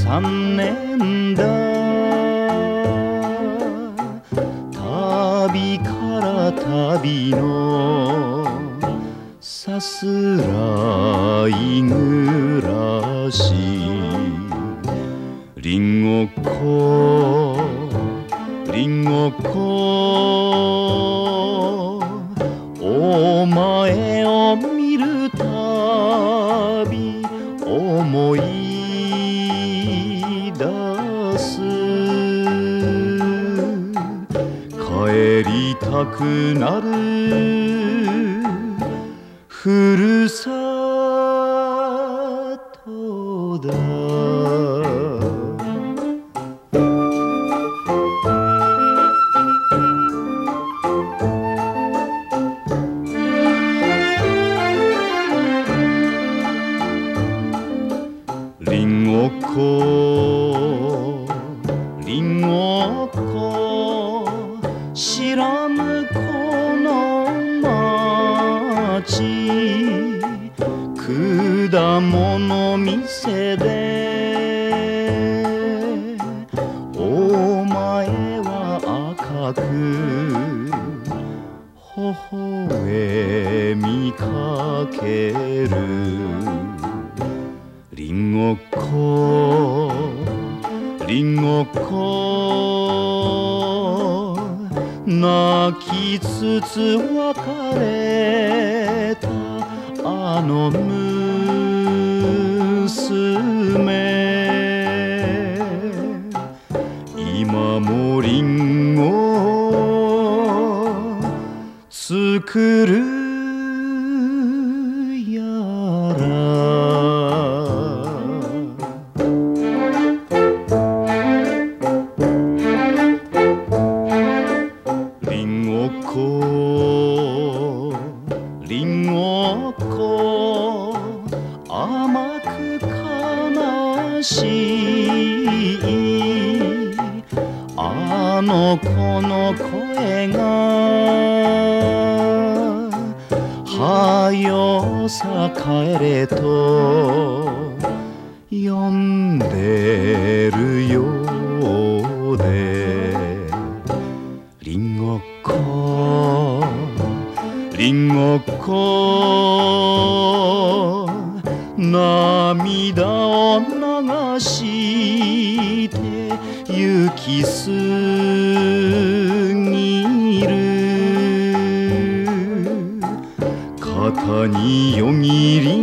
3年だ。旅から旅のさすらい暮らし、りんごっこりんごっこ、お前を見るたび思い出す。帰りたくなるふるさとだ。りんごっこりんごっこ、知らぬこの町、果物店でお前は赤く微笑みかける。りんごっこりんごっこ、泣きつつ別れたあの娘、今もりんご作るやら。りんごっこりんごっこ、甘く悲しいあの子の声が、はよさ帰れと呼んでるようで、りんごっこりんごっこ、涙を流して行き過ぎる。肩によぎり